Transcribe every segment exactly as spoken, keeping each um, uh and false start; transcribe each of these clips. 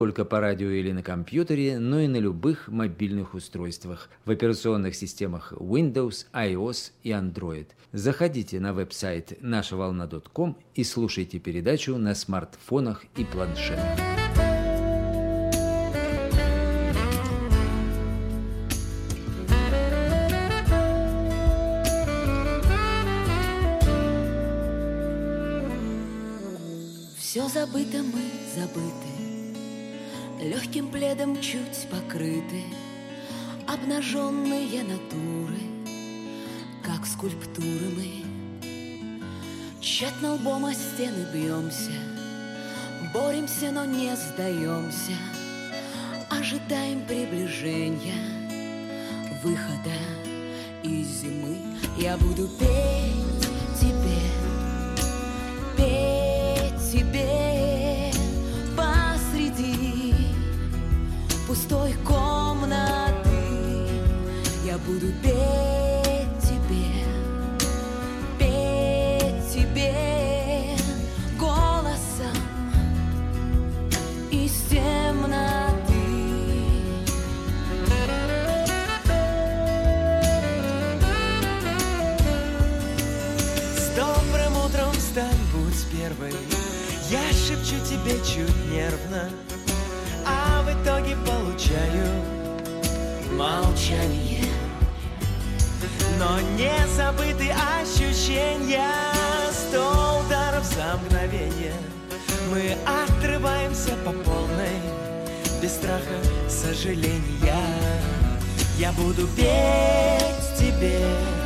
только по радио или на компьютере, но и на любых мобильных устройствах в операционных системах Windows, iOS и Android. Заходите на веб-сайт наша волна точка ком и слушайте передачу на смартфонах и планшетах. Все забыто, мы забыты, легким пледом чуть покрыты, обнаженные натуры, как скульптуры мы. Тщетно лбом о стены бьемся, боремся, но не сдаемся, ожидаем приближения, выхода из зимы. Я буду петь тебе, петь тебе посреди пустой комнаты. Я буду петь тебе, петь тебе голосом из темноты. С добрым утром встань, будь первой. Я шепчу тебе чуть нервно, а в итоге получаю молчание. Но не забыты ощущения, сто ударов за мгновение. Мы отрываемся по полной, без страха, сожаления. Я буду петь тебе,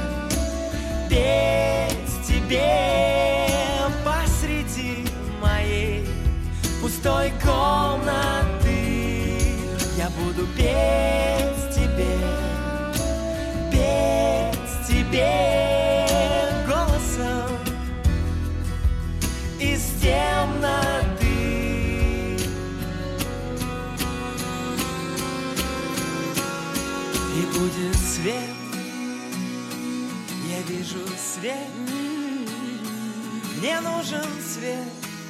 петь тебе посреди моей пустой комнаты. Я буду петь тебе, петь тебе голосом из темноты. И будет свет, я вижу свет, мне нужен свет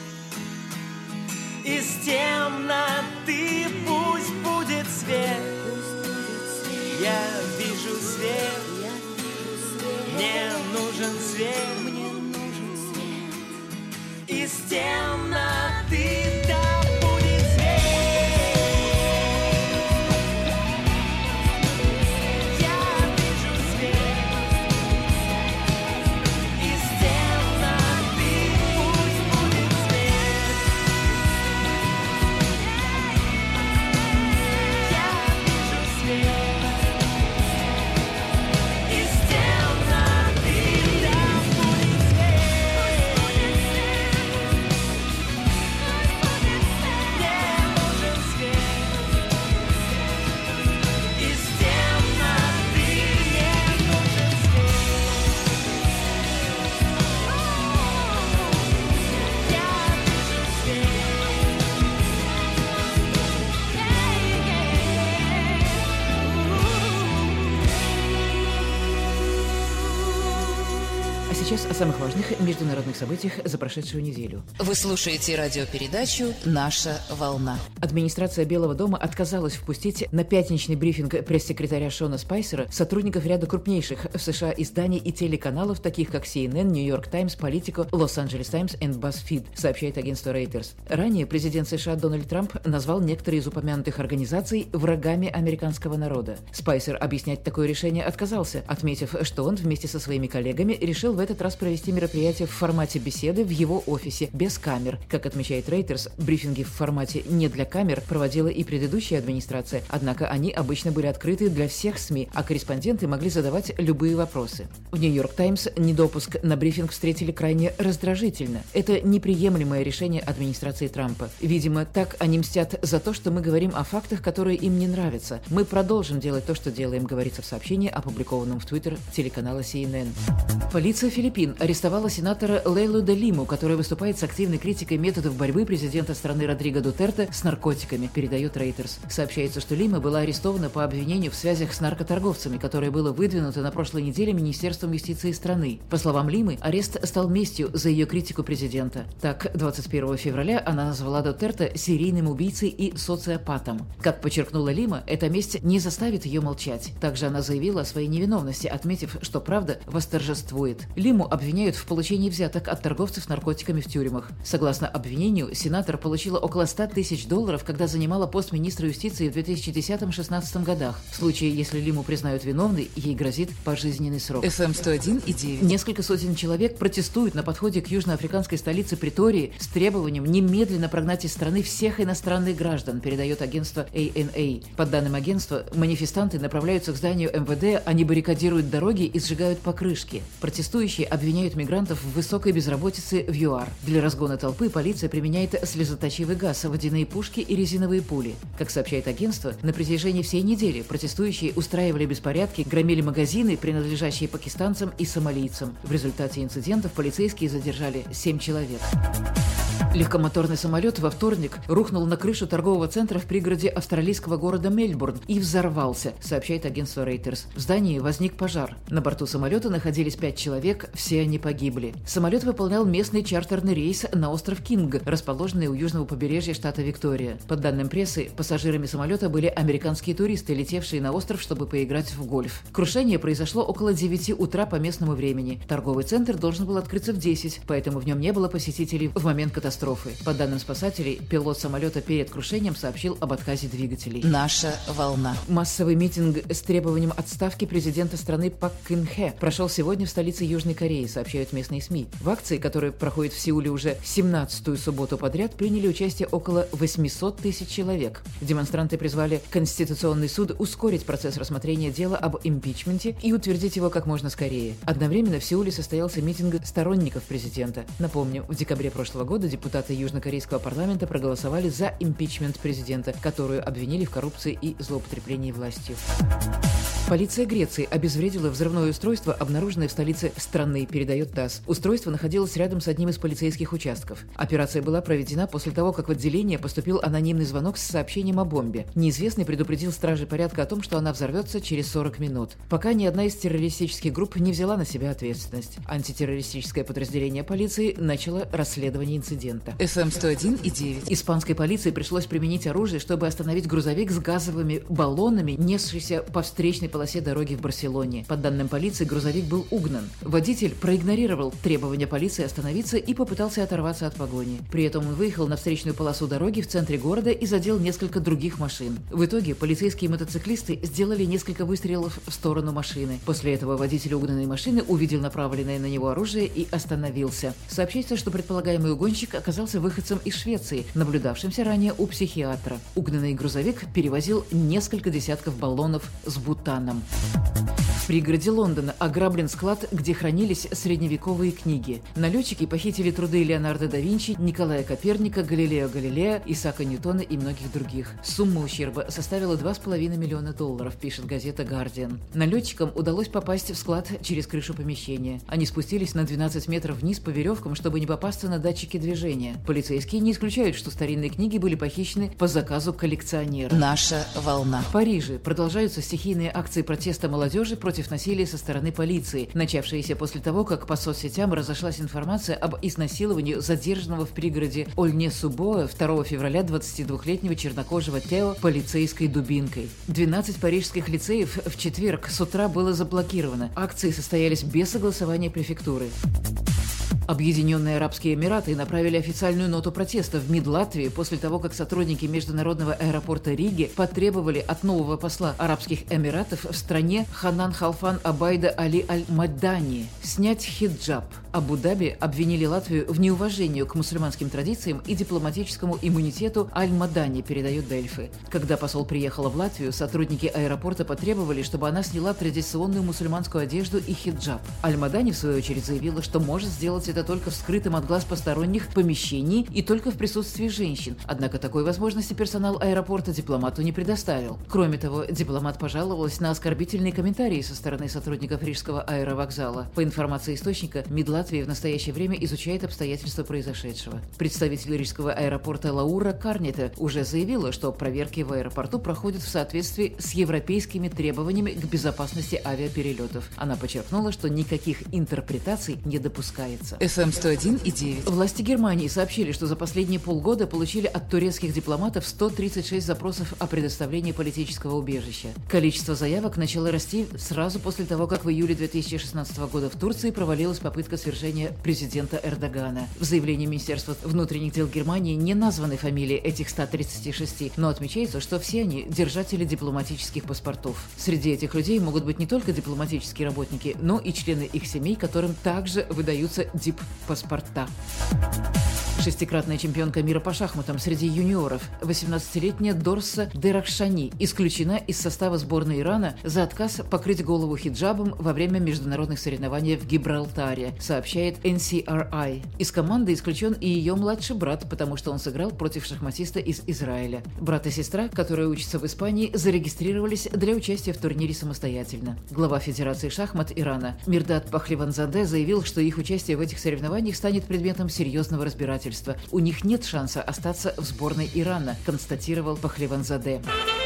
из темноты. Пусть будет свет, я вижу свет, мне нужен свет, мне нужен свет из темноты. Да будет свет, я вижу свет из темноты. Пусть будет свет, я вижу свет из темноты. Да будет свет, мне нужен свет из темноты. Мне нужен свет, я вижу А сейчас о самых важных международных событиях за прошедшую неделю. Вы слушаете радиопередачу «Наша волна». Администрация Белого дома отказалась впустить на пятничный брифинг пресс-секретаря Шона Спайсера сотрудников ряда крупнейших в США изданий и телеканалов, таких как си эн эн, New York Times, Politico, Los Angeles Times и BuzzFeed, сообщает агентство Reuters. Ранее президент США Дональд Трамп назвал некоторые из упомянутых организаций врагами американского народа. Спайсер объяснять такое решение отказался, отметив, что он вместе со своими коллегами решил в этот раз провести мероприятие в формате беседы в его офисе, без камер. Как отмечает Reuters, брифинги в формате не для камер проводила и предыдущая администрация, однако они обычно были открыты для всех СМИ, а корреспонденты могли задавать любые вопросы. В New York Times недопуск на брифинг встретили крайне раздражительно. Это неприемлемое решение администрации Трампа. Видимо, так они мстят за то, что мы говорим о фактах, которые им не нравятся. Мы продолжим делать то, что делаем, говорится в сообщении, опубликованном в Твиттер телеканала си эн эн. Полиция Филиппинов Филиппин арестовала сенатора Лейлу де Лиму, которая выступает с активной критикой методов борьбы президента страны Родриго Дутерте с наркотиками, передает Reuters. Сообщается, что Лима была арестована по обвинению в связях с наркоторговцами, которое было выдвинуто на прошлой неделе Министерством юстиции страны. По словам Лимы, арест стал местью за ее критику президента. Так, двадцать первого февраля она назвала Дутерте серийным убийцей и социопатом. Как подчеркнула Лима, эта месть не заставит ее молчать. Также она заявила о своей невиновности, отметив, что правда восторжествует. Лиму обвиняют в получении взяток от торговцев наркотиками в тюрьмах. Согласно обвинению, сенатор получила около ста тысяч долларов, когда занимала пост министра юстиции в две тысячи десятом-шестнадцатом годах. В случае, если Лиму признают виновной, ей грозит пожизненный срок. эф эм сто один и девять. Несколько сотен человек протестуют на подходе к южноафриканской столице Претории с требованием немедленно прогнать из страны всех иностранных граждан, передает агентство эй эн эй. По данным агентства, манифестанты направляются к зданию эм вэ дэ, они баррикадируют дороги и сжигают покрышки. Протестующие обвиняют мигрантов в высокой безработице в ЮАР. Для разгона толпы полиция применяет слезоточивый газ, водяные пушки и резиновые пули. Как сообщает агентство, на протяжении всей недели протестующие устраивали беспорядки, громили магазины, принадлежащие пакистанцам и сомалийцам. В результате инцидентов полицейские задержали семь человек. Легкомоторный самолет во вторник рухнул на крышу торгового центра в пригороде австралийского города Мельбурн и взорвался, сообщает агентство Reuters. В здании возник пожар. На борту самолета находились пять человек, все они погибли. Самолет выполнял местный чартерный рейс на остров Кинг, расположенный у южного побережья штата Виктория. По данным прессы, пассажирами самолета были американские туристы, летевшие на остров, чтобы поиграть в гольф. Крушение произошло около девяти утра по местному времени. Торговый центр должен был открыться в десять, поэтому в нем не было посетителей в момент катастрофы. По данным спасателей, пилот самолета перед крушением сообщил об отказе двигателей. Наша волна. Массовый митинг с требованием отставки президента страны Пак Кын Хе прошел сегодня в столице Южной Кореи, сообщают местные СМИ. В акции, которая проходит в Сеуле уже семнадцатую субботу подряд, приняли участие около восьмисот тысяч человек. Демонстранты призвали Конституционный суд ускорить процесс рассмотрения дела об импичменте и утвердить его как можно скорее. Одновременно в Сеуле состоялся митинг сторонников президента. Напомню, в декабре прошлого года депутаты южнокорейского парламента проголосовали за импичмент президента, которую обвинили в коррупции и злоупотреблении властью. Полиция Греции обезвредила взрывное устройство, обнаруженное в столице страны, передает ТАСС. Устройство находилось рядом с одним из полицейских участков. Операция была проведена после того, как в отделение поступил анонимный звонок с сообщением о бомбе. Неизвестный предупредил стражей порядка о том, что она взорвется через сорок минут. Пока ни одна из террористических групп не взяла на себя ответственность. Антитеррористическое подразделение полиции начало расследование инцидента. эф эм сто один и девять. Испанской полиции пришлось применить оружие, чтобы остановить грузовик с газовыми баллонами, несшийся по встречной полосе дороги в Барселоне. По данным полиции, грузовик был угнан. Водитель проигнорировал требования полиции остановиться и попытался оторваться от погони. При этом он выехал на встречную полосу дороги в центре города и задел несколько других машин. В итоге полицейские мотоциклисты сделали несколько выстрелов в сторону машины. После этого водитель угнанной машины увидел направленное на него оружие и остановился. Сообщается, что предполагаемый угонщик оказался выходцем из Швеции, наблюдавшимся ранее у психиатра. Угнанный грузовик перевозил несколько десятков баллонов с бутаном. В пригороде Лондона ограблен склад, где хранились средневековые книги. Налетчики похитили труды Леонардо да Винчи, Николая Коперника, Галилео Галилея, Исаака Ньютона и многих других. Сумма ущерба составила два с половиной миллиона долларов, пишет газета «Гардиан». Налетчикам удалось попасть в склад через крышу помещения. Они спустились на двенадцать метров вниз по веревкам, чтобы не попасться на датчики движения. Полицейские не исключают, что старинные книги были похищены по заказу коллекционера. Наша волна. В Париже продолжаются стихийные акции протеста молодежи против насилия со стороны полиции, начавшиеся после того, как по соцсетям разошлась информация об изнасиловании задержанного в пригороде Ольне-Субоа второго февраля двадцатидвухлетнего чернокожего Тео полицейской дубинкой. двенадцать парижских лицеев в четверг с утра было заблокировано. Акции состоялись без согласования префектуры. Объединенные Арабские Эмираты направили официальную ноту протеста в МИД Латвии после того, как сотрудники международного аэропорта Риги потребовали от нового посла Арабских Эмиратов в стране Ханан Халфан Абайда Али Аль-Мадани снять хиджаб. Абу-Даби обвинили Латвию в неуважении к мусульманским традициям и дипломатическому иммунитету Аль-Мадани, передает Дельфи. Когда посол приехала в Латвию, сотрудники аэропорта потребовали, чтобы она сняла традиционную мусульманскую одежду и хиджаб. Аль-Мадани, в свою очередь, заявила, что может сделать это это только в скрытом от глаз посторонних помещении и только в присутствии женщин. Однако такой возможности персонал аэропорта дипломату не предоставил. Кроме того, дипломат пожаловалась на оскорбительные комментарии со стороны сотрудников Рижского аэровокзала. По информации источника, МИД Латвии в настоящее время изучает обстоятельства произошедшего. Представитель Рижского аэропорта Лаура Карнета уже заявила, что проверки в аэропорту проходят в соответствии с европейскими требованиями к безопасности авиаперелетов. Она подчеркнула, что никаких интерпретаций не допускается. эф эм сто один и девять. Власти Германии сообщили, что за последние полгода получили от турецких дипломатов сто тридцать шесть запросов о предоставлении политического убежища. Количество заявок начало расти сразу после того, как в июле две тысячи шестнадцатого года в Турции провалилась попытка свержения президента Эрдогана. В заявлении Министерства внутренних дел Германии не названы фамилии этих ста тридцати шести, но отмечается, что все они держатели дипломатических паспортов. Среди этих людей могут быть не только дипломатические работники, но и члены их семей, которым также выдаются дип-паспорта. Шестикратная чемпионка мира по шахматам среди юниоров, восемнадцатилетняя Дорса Дерахшани, исключена из состава сборной Ирана за отказ покрыть голову хиджабом во время международных соревнований в Гибралтаре, сообщает эн си ар ай. Из команды исключен и ее младший брат, потому что он сыграл против шахматиста из Израиля. Брат и сестра, которые учатся в Испании, зарегистрировались для участия в турнире самостоятельно. Глава Федерации шахмат Ирана Мирдат Пахливанзаде заявил, что их участие в этих соревнованиях станет предметом серьезного разбирательства. У них нет шанса остаться в сборной Ирана, констатировал Пахливанзаде.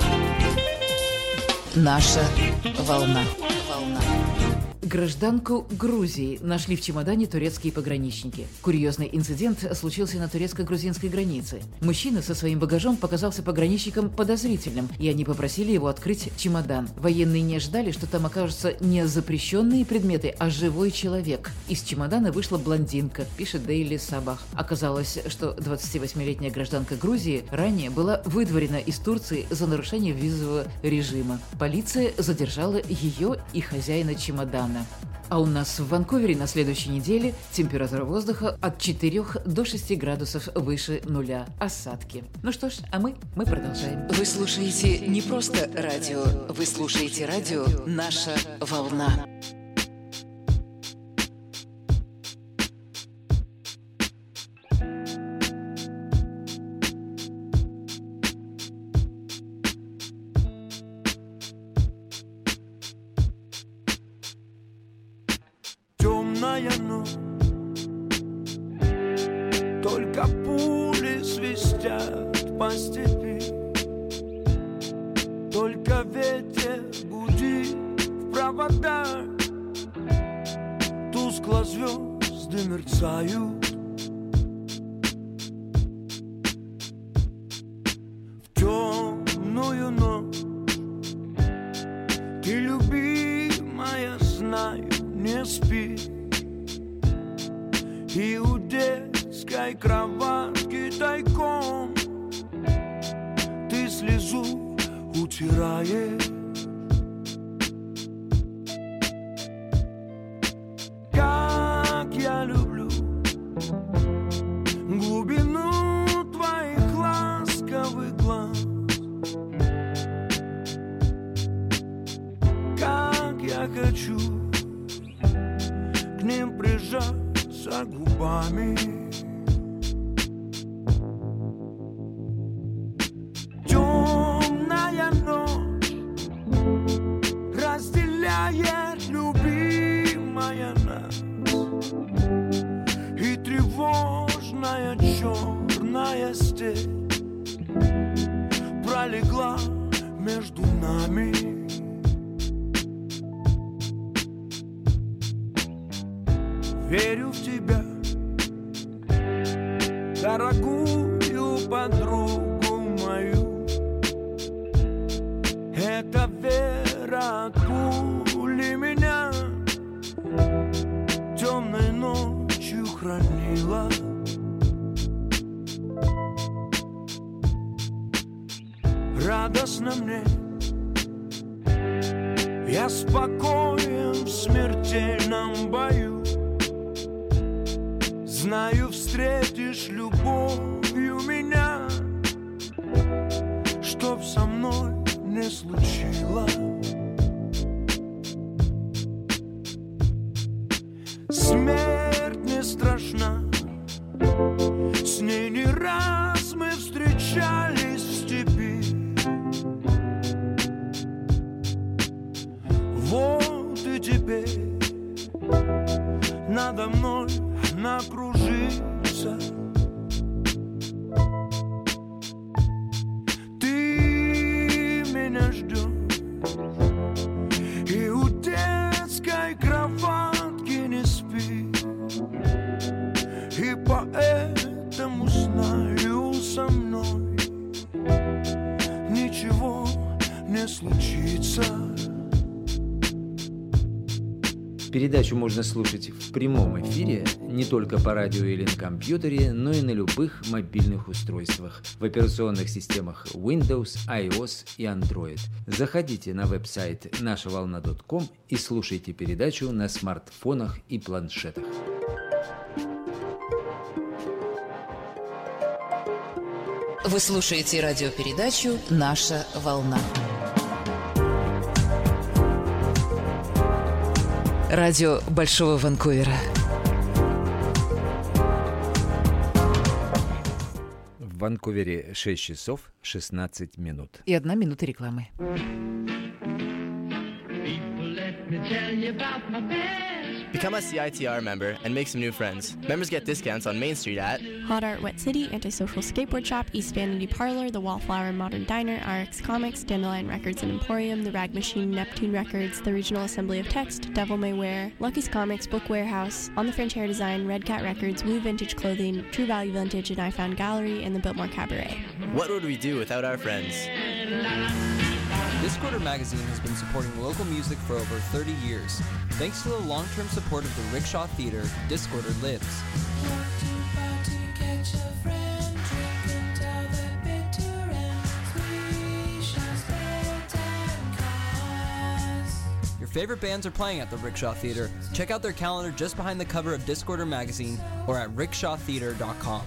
Наша волна. Волна. Гражданку Грузии нашли в чемодане турецкие пограничники. Курьезный инцидент случился на турецко-грузинской границе. Мужчина со своим багажом показался пограничникам подозрительным, и они попросили его открыть чемодан. Военные не ожидали, что там окажутся не запрещенные предметы, а живой человек. Из чемодана вышла блондинка, пишет Daily Sabah. Оказалось, что двадцативосьмилетняя гражданка Грузии ранее была выдворена из Турции за нарушение визового режима. Полиция задержала ее и хозяина чемодана. А у нас в Ванкувере на следующей неделе температура воздуха от четырёх до шести градусов выше нуля. Осадки. Ну что ж, а мы, мы продолжаем. Вы слушаете не просто радио, вы слушаете радио «Наша волна». Темная ночь, только пули свистят по степи, только ветер гудит в проводах, тускло звезды мерцают. В темную ночь ты, любимая, знаю, не спишь, и у детской кроватки тайком ты слезу утираешь. Как я люблю глубину твоих ласковых глаз, как я хочу к ним прижаться губами. Темная ночь разделяет, любимая, нас, и тревожная черная степь пролегла между нами. Верю в тебя, дорогую подругу мою. Эта вера от пули меня темной ночью хранила. Радостно мне, я спокоен в смертельном бою. Знаю, встретишь любовью меня, чтоб со мной не случилось. Смерть не страшна. ничего не случится. Передачу можно слушать в прямом эфире не только по радио или на компьютере, но и на любых мобильных устройствах в операционных системах Windows, iOS и Android. Заходите на веб-сайт наша волна точка ком и слушайте передачу на смартфонах и планшетах. Вы слушаете радиопередачу «Наша волна». Радио Большого Ванкувера. В Ванкувере шесть часов шестнадцать минут. И одна минута рекламы. Become a C I T R member and make some new friends. Members get discounts on Main Street at Hot Art Wet City, Antisocial Skateboard Shop, East Vanity Parlor, The Wallflower Modern Diner, R X Comics, Dandelion Records and Emporium, The Rag Machine, Neptune Records, The Regional Assembly of Text, Devil May Wear, Lucky's Comics, Book Warehouse, On the French Hair Design, Red Cat Records, Woo Vintage Clothing, True Value Vintage, and I Found Gallery, and the Biltmore Cabaret. What would we do without our friends? Discorder Magazine has been supporting local music for over thirty years. Thanks to the long-term support of the Rickshaw Theatre, Discorder lives. Your favorite bands are playing at the Rickshaw Theatre. Check out their calendar just behind the cover of Discorder Magazine or at rickshaw theatre dot com.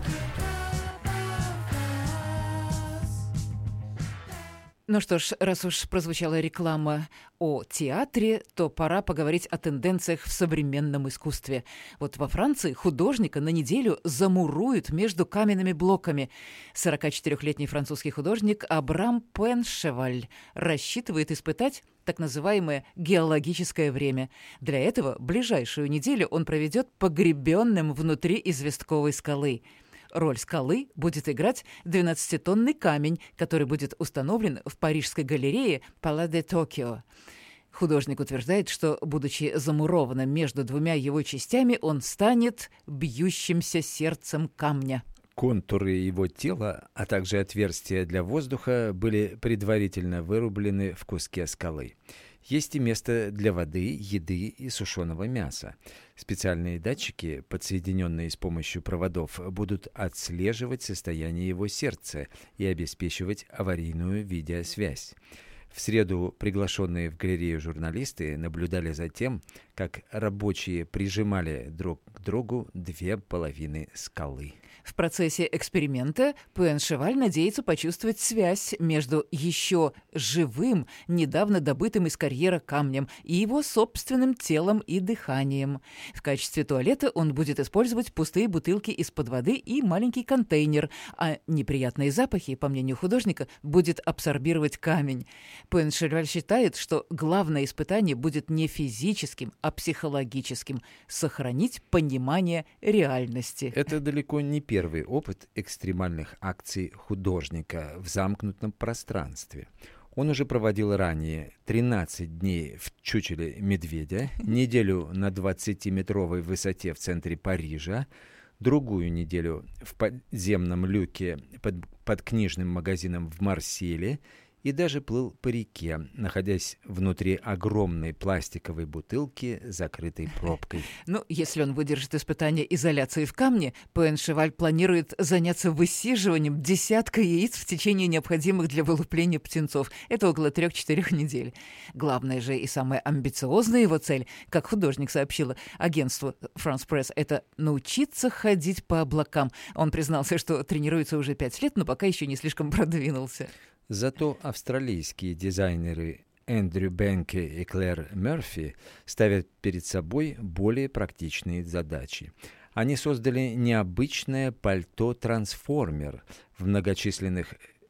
Ну что ж, раз уж прозвучала реклама о театре, то пора поговорить о тенденциях в современном искусстве. Вот во Франции художника на неделю замуруют между каменными блоками. сорокачетырёхлетний французский художник Абрам Пуэншеваль рассчитывает испытать так называемое геологическое время. Для этого ближайшую неделю он проведет погребенным внутри известковой скалы. Роль скалы будет играть двенадцатитонный камень, который будет установлен в Парижской галерее Palais de Tokyo. Художник утверждает, что, будучи замурованным между двумя его частями, он станет бьющимся сердцем камня. Контуры его тела, а также отверстия для воздуха были предварительно вырублены в куске скалы. Есть и место для воды, еды и сушеного мяса. Специальные датчики, подсоединенные с помощью проводов, будут отслеживать состояние его сердца и обеспечивать аварийную видеосвязь. В среду приглашенные в галерею журналисты наблюдали за тем, как рабочие прижимали друг к другу две половины скалы. В процессе эксперимента Пуэншеваль надеется почувствовать связь между еще живым, недавно добытым из карьера камнем и его собственным телом и дыханием. В качестве туалета он будет использовать пустые бутылки из-под воды и маленький контейнер, а неприятные запахи, по мнению художника, будет абсорбировать камень. Пуэншеваль считает, что главное испытание будет не физическим, а психологическим – сохранить понимание реальности. Это далеко не первый опыт экстремальных акций художника в замкнутом пространстве. Он уже проводил ранее тринадцать дней в чучеле медведя, неделю на двадцатиметровой высоте в центре Парижа, другую неделю в подземном люке под, под книжным магазином в Марселе и даже плыл по реке, находясь внутри огромной пластиковой бутылки, закрытой пробкой. Ну, если он выдержит испытание изоляции в камне, Пуэншеваль планирует заняться высиживанием десятка яиц в течение необходимых для вылупления птенцов. Это около трех-четырех недель. Главная же и самая амбициозная его цель, как художник сообщила агентству France Press, это научиться ходить по облакам. Он признался, что тренируется уже пять лет, но пока еще не слишком продвинулся. Зато австралийские дизайнеры Эндрю Бенке и Клэр Мерфи ставят перед собой более практичные задачи. Они создали необычное пальто-трансформер, в многочисленных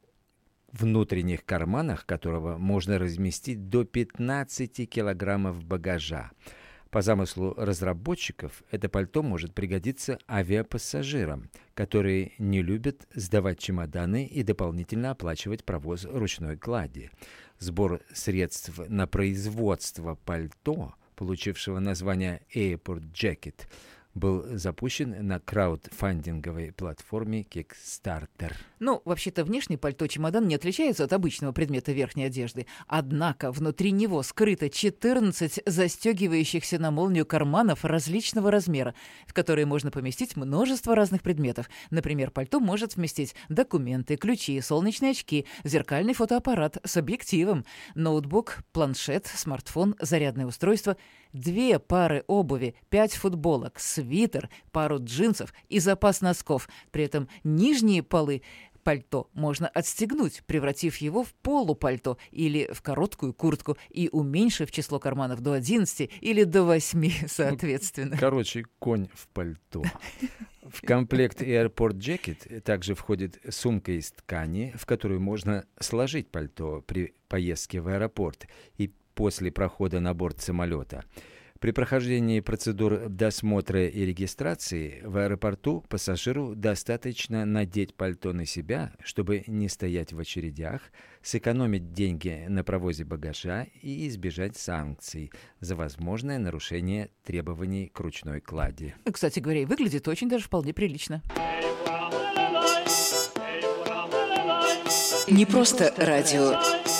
внутренних карманах которого можно разместить до пятнадцати килограммов багажа. По замыслу разработчиков, это пальто может пригодиться авиапассажирам, которые не любят сдавать чемоданы и дополнительно оплачивать провоз ручной клади. Сбор средств на производство пальто, получившего название Airport Jacket, был запущен на краудфандинговой платформе Kickstarter. Ну, вообще-то внешний пальто-чемодан не отличается от обычного предмета верхней одежды. Однако внутри него скрыто четырнадцать застегивающихся на молнию карманов различного размера, в которые можно поместить множество разных предметов. Например, пальто может вместить документы, ключи, солнечные очки, зеркальный фотоаппарат с объективом, ноутбук, планшет, смартфон, зарядное устройство, две пары обуви, пять футболок, свитер, пару джинсов и запас носков. При этом нижние полы пальто можно отстегнуть, превратив его в полупальто или в короткую куртку и уменьшив число карманов до одиннадцати или до восьми, соответственно. Короче, конь в пальто. В комплект Airport Jacket также входит сумка из ткани, в которую можно сложить пальто при поездке в аэропорт и после прохода на борт самолета. При прохождении процедур досмотра и регистрации в аэропорту пассажиру достаточно надеть пальто на себя, чтобы не стоять в очередях, сэкономить деньги на провозе багажа и избежать санкций за возможное нарушение требований к ручной клади. Кстати говоря, и выглядит очень даже вполне прилично. Не просто радио.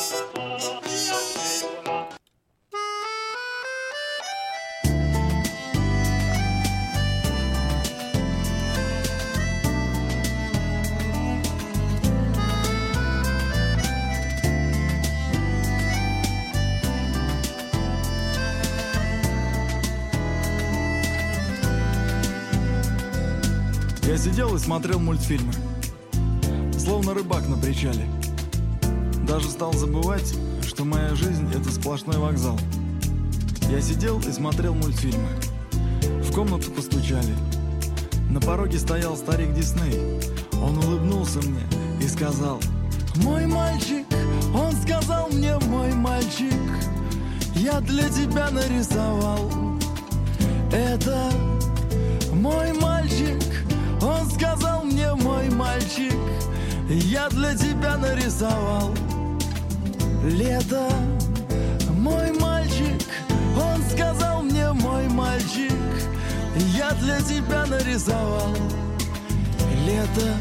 Я сидел и смотрел мультфильмы, словно рыбак на причале. Даже стал забывать, что моя жизнь — это сплошной вокзал. Я сидел и смотрел мультфильмы. В комнату постучали. На пороге стоял старик Дисней. Он улыбнулся мне и сказал: «Мой мальчик», он сказал мне: «Мой мальчик, я для тебя нарисовал. Это мой мальчик». Он сказал мне: «Мой мальчик, я для тебя нарисовал лето». Мой мальчик, он сказал мне: «Мой мальчик, я для тебя нарисовал лето».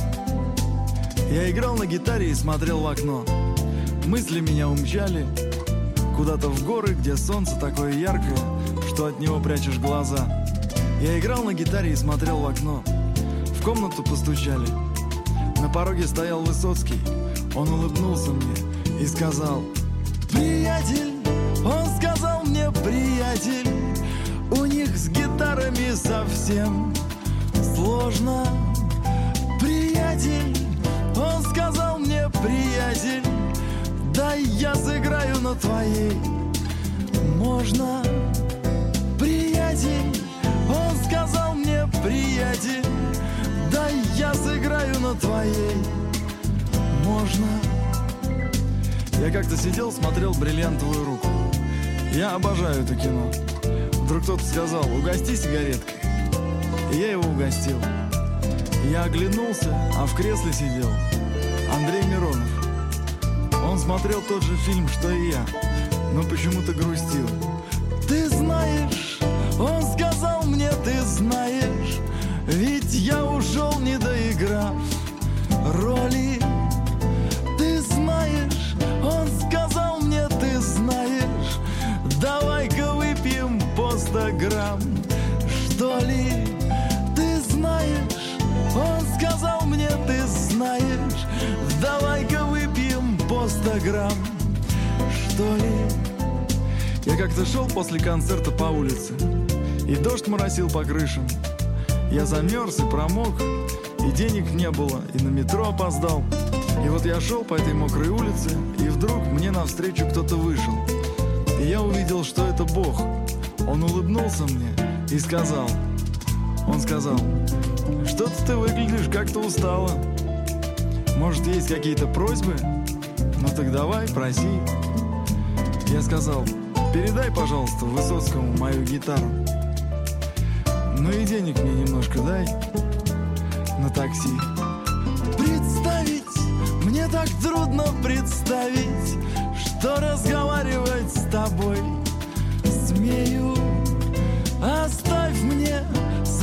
Я играл на гитаре и смотрел в окно. Мысли меня умчали куда-то в горы, где солнце такое яркое, что от него прячешь глаза. Я играл на гитаре и смотрел в окно. В комнату постучали. На пороге стоял Высоцкий. Он улыбнулся мне и сказал: «Приятель», он сказал мне: «Приятель, у них с гитарами совсем сложно». «Приятель», он сказал мне: «Приятель, дай я сыграю на твоей, можно». «Приятель», он сказал мне: «Приятель, дай я сыграю на твоей, можно». Я как-то сидел, смотрел «Бриллиантовую руку». Я обожаю это кино. Вдруг кто-то сказал: «Угости сигареткой». И я его угостил. Я оглянулся, а в кресле сидел Андрей Миронов. Он смотрел тот же фильм, что и я, но почему-то грустил. «Ты знаешь», он сказал мне: «Ты знаешь, ведь я ушел, не доиграв роли». «Ты знаешь», он сказал мне: «Ты знаешь, давай-ка выпьем по сто грамм, что ли». «Ты знаешь», он сказал мне: «Ты знаешь, давай-ка выпьем по сто грамм, что ли». Я как-то шел после концерта по улице, и дождь моросил по крышам. Я замерз и промок, и денег не было, и на метро опоздал. И вот я шел по этой мокрой улице, и вдруг мне навстречу кто-то вышел. И я увидел, что это Бог. Он улыбнулся мне и сказал, он сказал: «Что-то ты выглядишь как-то устало. Может, есть какие-то просьбы? Ну так давай, проси». Я сказал: «Передай, пожалуйста, Высоцкому мою гитару. Ну и денег мне немножко дай на такси». Представить, мне так трудно представить, что разговаривать с тобой смею. Оставь мне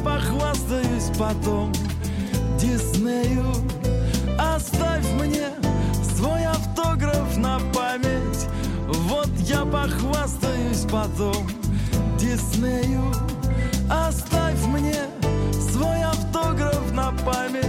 похвастаюсь потом Диснею. Оставь мне свой автограф на память. Вот я похвастаюсь потом Диснею. Оставь мне свой автограф на память.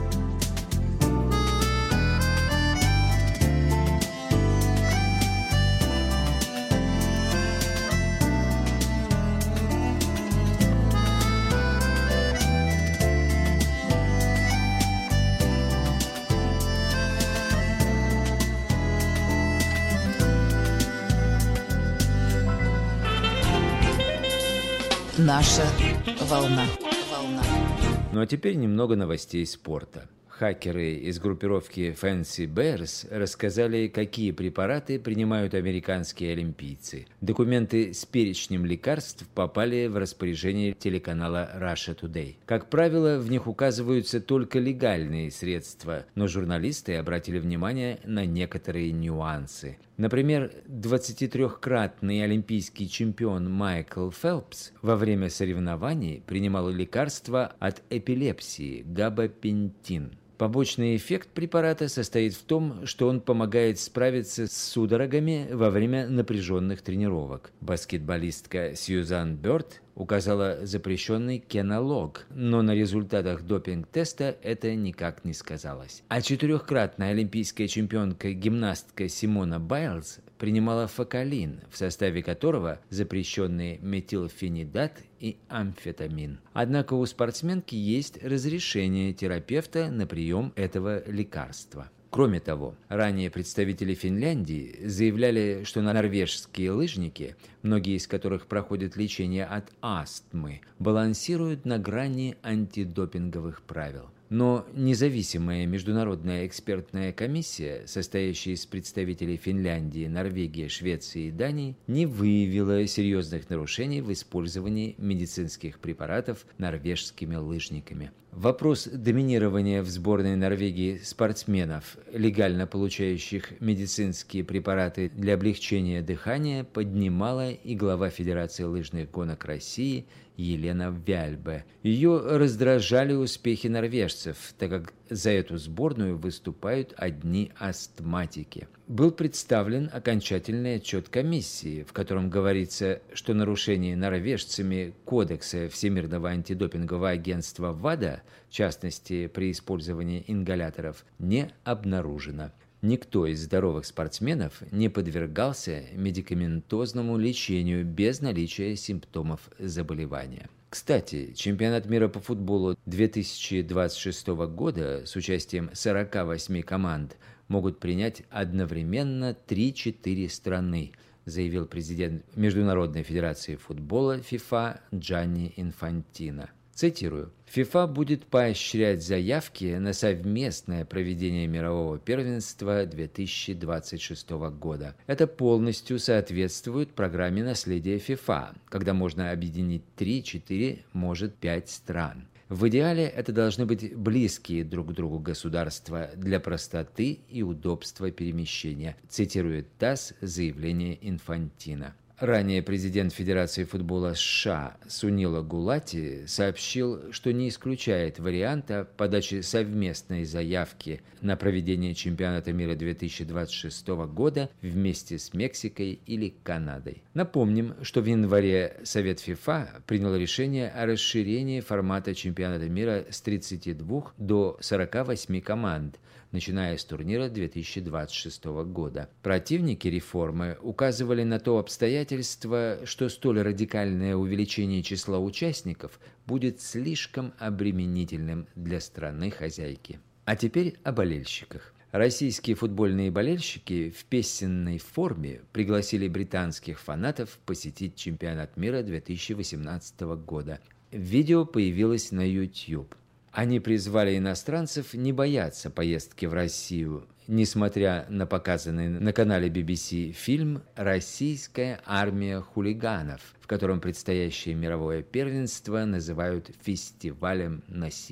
Наша волна. Волна. Ну а теперь немного новостей спорта. Хакеры из группировки Fancy Bears рассказали, какие препараты принимают американские олимпийцы. Документы с перечнем лекарств попали в распоряжение телеканала Russia Today. Как правило, в них указываются только легальные средства, но журналисты обратили внимание на некоторые нюансы. Например, двадцатитрёхкратный олимпийский чемпион Майкл Фелпс во время соревнований принимал лекарство от эпилепсии – габапентин. Побочный эффект препарата состоит в том, что он помогает справиться с судорогами во время напряженных тренировок. Баскетболистка Сьюзан Бёрд указала запрещенный кенолог, но на результатах допинг-теста это никак не сказалось. А четырехкратная олимпийская чемпионка-гимнастка Симона Байлз принимала фокалин, в составе которого запрещенные метилфенидат и амфетамин. Однако у спортсменки есть разрешение терапевта на прием этого лекарства. Кроме того, ранее представители Финляндии заявляли, что норвежские лыжники, многие из которых проходят лечение от астмы, балансируют на грани антидопинговых правил. Но независимая международная экспертная комиссия, состоящая из представителей Финляндии, Норвегии, Швеции и Дании, не выявила серьезных нарушений в использовании медицинских препаратов норвежскими лыжниками. Вопрос доминирования в сборной Норвегии спортсменов, легально получающих медицинские препараты для облегчения дыхания, поднимала и глава Федерации лыжных гонок России Елена Вяльбе. Ее раздражали успехи норвежцев, так как за эту сборную выступают одни астматики. Был представлен окончательный отчет комиссии, в котором говорится, что нарушение норвежцами кодекса Всемирного антидопингового агентства ВАДА, в частности при использовании ингаляторов, не обнаружено. Никто из здоровых спортсменов не подвергался медикаментозному лечению без наличия симптомов заболевания. Кстати, чемпионат мира по футболу две тысячи двадцать шестого года с участием сорока восьми команд могут принять одновременно три-четыре страны, заявил президент Международной федерации футбола ФИФА Джанни Инфантино. Цитирую. ФИФА будет поощрять заявки на совместное проведение мирового первенства две тысячи двадцать шестого года. Это полностью соответствует программе наследия ФИФА, когда можно объединить три-четыре, может пять стран. В идеале это должны быть близкие друг к другу государства для простоты и удобства перемещения, цитирует ТАСС заявление Инфантино. Ранее президент Федерации футбола США Сунила Гулати сообщил, что не исключает варианта подачи совместной заявки на проведение чемпионата мира две тысячи двадцать шестого года вместе с Мексикой или Канадой. Напомним, что в январе Совет ФИФА принял решение о расширении формата чемпионата мира с тридцати двух до сорока восьми команд, начиная с турнира две тысячи двадцать шестого года. Противники реформы указывали на то обстоятельство, что столь радикальное увеличение числа участников будет слишком обременительным для страны-хозяйки. А теперь о болельщиках. Российские футбольные болельщики в песенной форме пригласили британских фанатов посетить чемпионат мира две тысячи восемнадцатого года. Видео появилось на YouTube. Они призвали иностранцев не бояться поездки в Россию, несмотря на показанный на канале би би си фильм «Российская армия хулиганов», в котором предстоящее мировое первенство называют фестивалем насилия.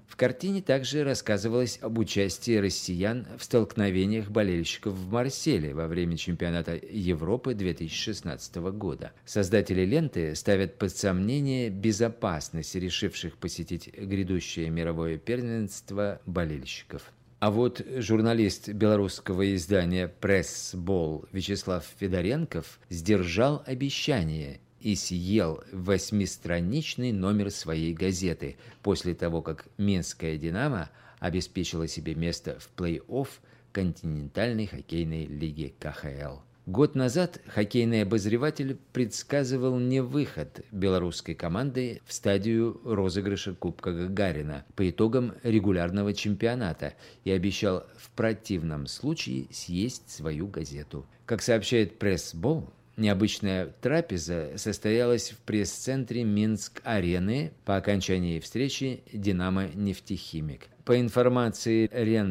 В картине также рассказывалось об участии россиян в столкновениях болельщиков в Марселе во время чемпионата Европы две тысячи шестнадцатого года. Создатели ленты ставят под сомнение безопасность решивших посетить грядущее мировое первенство болельщиков. А вот журналист белорусского издания «Пресс-Бол» Вячеслав Федоренков сдержал обещание и съел восьмистраничный номер своей газеты после того, как Минская «Динамо» обеспечила себе место в плей-офф континентальной хоккейной лиги ка ха эл. Год назад хоккейный обозреватель предсказывал не выход белорусской команды в стадию розыгрыша Кубка Гагарина по итогам регулярного чемпионата и обещал в противном случае съесть свою газету. Как сообщает «Пресс-Бол», необычная трапеза состоялась в пресс-центре Минск-арены по окончании встречи «Динамо-Нефтехимик». По информации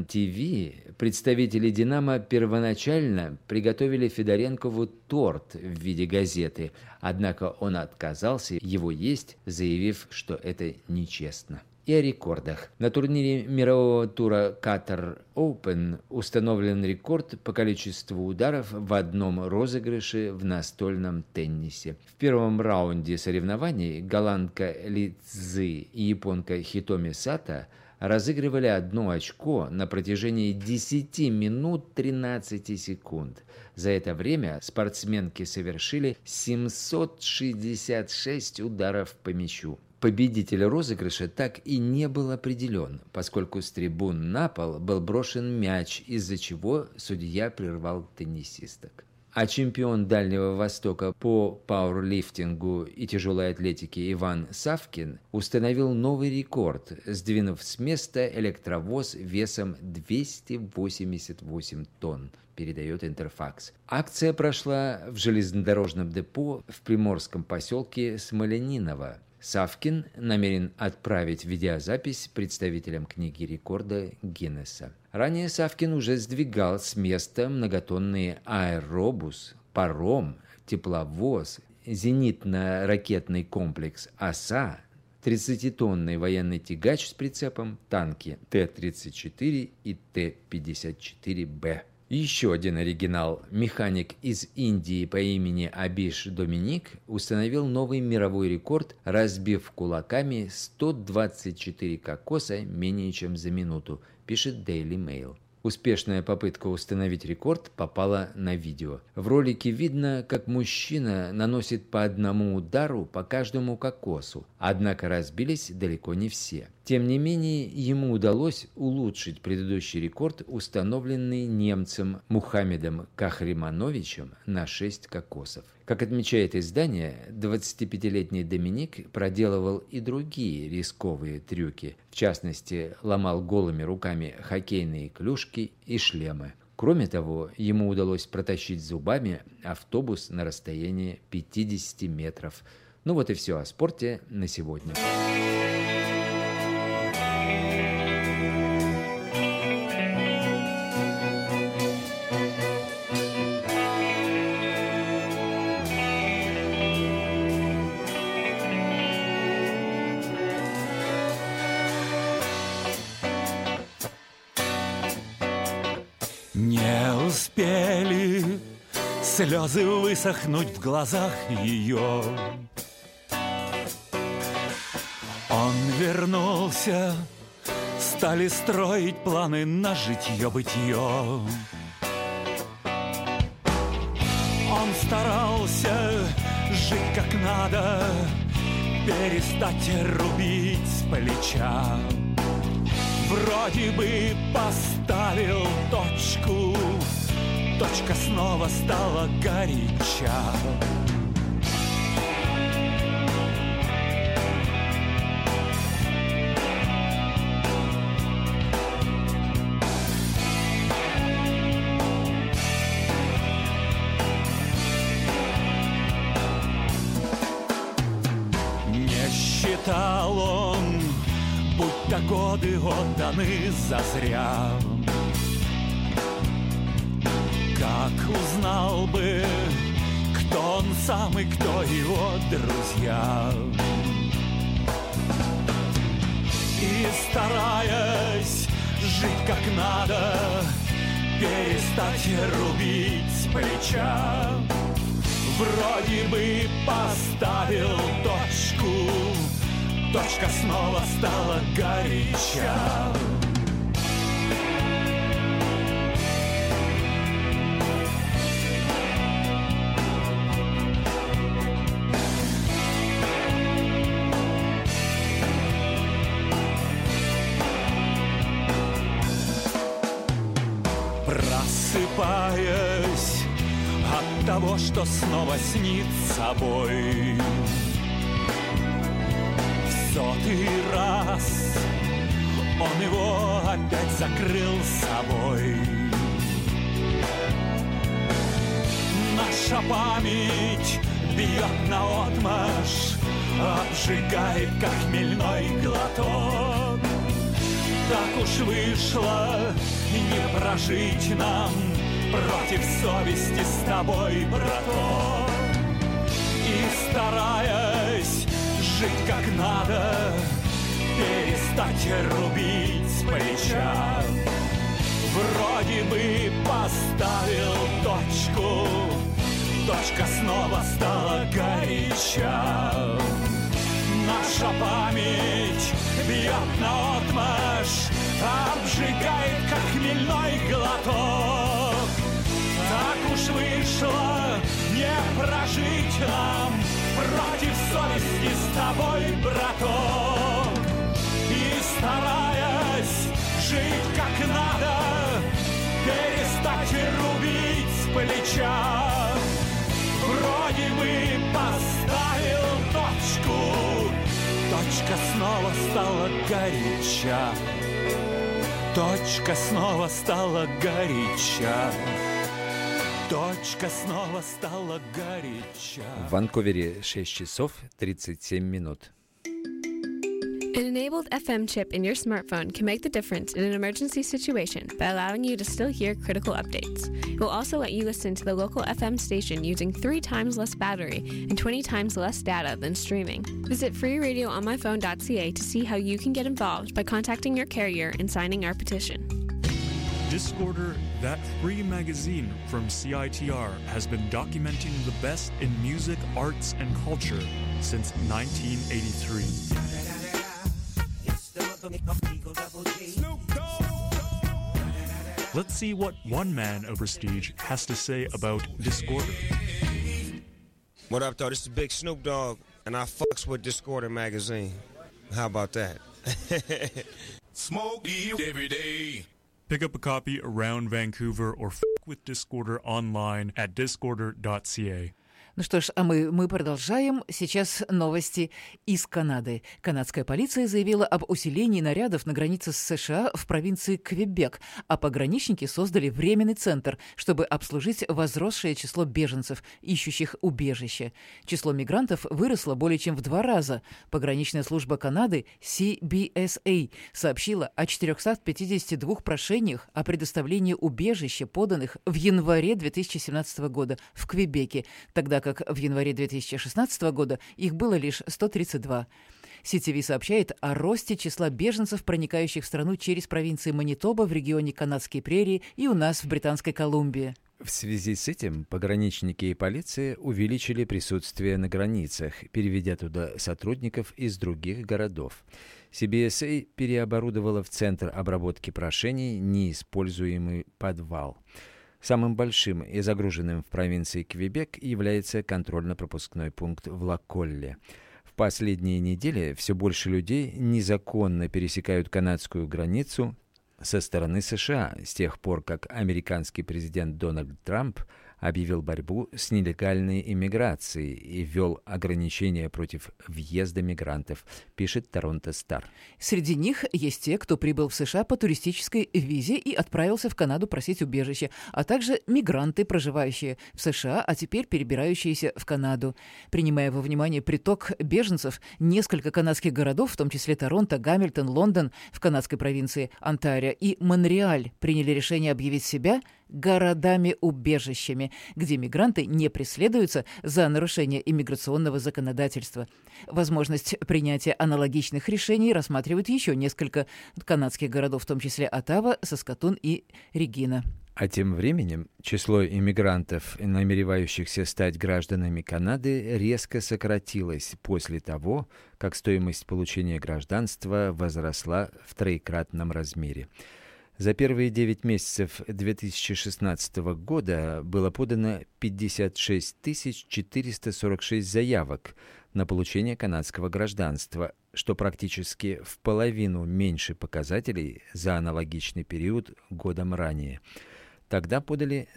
РЕН-ТВ, представители «Динамо» первоначально приготовили Федоренкову торт в виде газеты, однако он отказался его есть, заявив, что это нечестно. И о рекордах. На турнире мирового тура Qatar Open установлен рекорд по количеству ударов в одном розыгрыше в настольном теннисе. В первом раунде соревнований голландка Ли Цзы и японка Хитоми Сато разыгрывали одно очко на протяжении десяти минут тринадцати секунд. За это время спортсменки совершили семьсот шестьдесят шесть ударов по мячу. Победитель розыгрыша так и не был определен, поскольку с трибун на пол был брошен мяч, из-за чего судья прервал теннисисток. А чемпион Дальнего Востока по пауэрлифтингу и тяжелой атлетике Иван Савкин установил новый рекорд, сдвинув с места электровоз весом двести восемьдесят восемь тонн, передает Интерфакс. Акция прошла в железнодорожном депо в приморском поселке Смоляниново. Савкин намерен отправить видеозапись представителям книги рекорда Гиннесса. Ранее Савкин уже сдвигал с места многотонный аэробус, паром, тепловоз, зенитно-ракетный комплекс «Оса», тридцатитонный военный тягач с прицепом, танки Т тридцать четыре и Т пятьдесят четыре Б. Еще один оригинал. Механик из Индии по имени Абиш Доминик установил новый мировой рекорд, разбив кулаками сто двадцать четыре кокоса менее чем за минуту, пишет Daily Mail. Успешная попытка установить рекорд попала на видео. В ролике видно, как мужчина наносит по одному удару по каждому кокосу, однако разбились далеко не все. Тем не менее, ему удалось улучшить предыдущий рекорд, установленный немцем Мухаммедом Кахримановичем на шесть кокосов. Как отмечает издание, двадцатипятилетний Доминик проделывал и другие рисковые трюки. В частности, ломал голыми руками хоккейные клюшки и шлемы. Кроме того, ему удалось протащить зубами автобус на расстоянии пятидесяти метров. Ну вот и все о спорте на сегодня. Не успели слезы высохнуть в глазах ее. Он вернулся, стали строить планы на житье-бытие. Он старался жить как надо, перестать рубить с плеча. Вроде бы поставил точку, точка снова стала горяча. Не считал он, будто годы отданы зазря. Как узнал бы, кто он сам и кто его друзья. И стараясь жить как надо, перестать рубить с плеча. Вроде бы поставил точку, точка снова стала горяча. Просыпаясь от того, что снова снит собой, в сотый раз он его опять закрыл собой. Наша память бьет наотмашь, обжигает, как хмельной глоток. Так уж вышло, не прожить нам против совести с тобой, браток. И стараясь жить как надо, перестать рубить с плеча. Вроде бы поставил точку, точка снова стала горяча. Наша память бьет наотмашь, обжигает, как хмельной глоток. Так уж вышло, не прожить нам против совести с тобой, браток. И стараясь жить как надо, перестать рубить с плеча. Вроде бы поставил точку, точка снова стала горяча. Точка снова стала горяча. Точка снова стала горяча. В Ванкувере шесть часов тридцать семь минут. An enabled F M chip in your smartphone can make the difference in an emergency situation by allowing you to still hear critical updates. It will also let you listen to the local F M station using three times less battery and twenty times less data than streaming. Visit free radio on my phone dot c a to see how you can get involved by contacting your carrier and signing our petition. Discorder, that free magazine from C I T R, has been documenting the best in music, arts, and culture since nineteen eighty-three. Let's see what one man of prestige has to say about Discorder. What up, though? This is Big Snoop Dogg, and I fucks with Discorder magazine. How about that? Smoke every day. Pick up a copy around Vancouver or f*** with Discorder online at discorder dot c a. Ну что ж, а мы, мы продолжаем. Сейчас новости из Канады. Канадская полиция заявила об усилении нарядов на границе с США в провинции Квебек, а пограничники создали временный центр, чтобы обслужить возросшее число беженцев, ищущих убежище. Число мигрантов выросло более чем в два раза. Пограничная служба Канады си би эс эй сообщила о четырехстах пятидесяти двух прошениях о предоставлении убежища, поданных в январе две тысячи семнадцатого года в Квебеке, тогда как в январе две тысячи шестнадцатого года их было лишь сто тридцать два. си ти ви сообщает о росте числа беженцев, проникающих в страну через провинции Манитоба в регионе Канадские прерии и у нас в Британской Колумбии. В связи с этим пограничники и полиция увеличили присутствие на границах, переведя туда сотрудников из других городов. си би эс эй переоборудовала в Центр обработки прошений неиспользуемый подвал. Самым большим и загруженным в провинции Квебек является контрольно-пропускной пункт в Лаколле. В последние недели все больше людей незаконно пересекают канадскую границу со стороны США с тех пор, как американский президент Дональд Трамп объявил борьбу с нелегальной иммиграцией и ввел ограничения против въезда мигрантов, пишет Торонто Стар. Среди них есть те, кто прибыл в США по туристической визе и отправился в Канаду просить убежище, а также мигранты, проживающие в США, а теперь перебирающиеся в Канаду. Принимая во внимание приток беженцев, несколько канадских городов, в том числе Торонто, Гамильтон, Лондон в канадской провинции Онтарио и Монреаль, приняли решение объявить себя городами-убежищами, где мигранты не преследуются за нарушение иммиграционного законодательства. Возможность принятия аналогичных решений рассматривают еще несколько канадских городов, в том числе Оттава, Саскатун и Регина. А тем временем число иммигрантов, намеревающихся стать гражданами Канады, резко сократилось после того, как стоимость получения гражданства возросла в троекратном размере. За первые девять месяцев две тысячи шестнадцатого года было подано пятьдесят шесть тысяч четыреста сорок шесть заявок на получение канадского гражданства, что практически в половину меньше показателей за аналогичный период годом ранее. Тогда подали